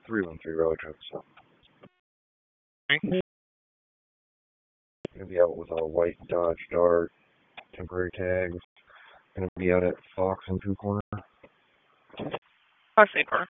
313 Rally Truck Stop. Okay. Gonna be out with a white Dodge Dart, temporary tags. Gonna be out at Fox and Two Corner. Fox and Corner.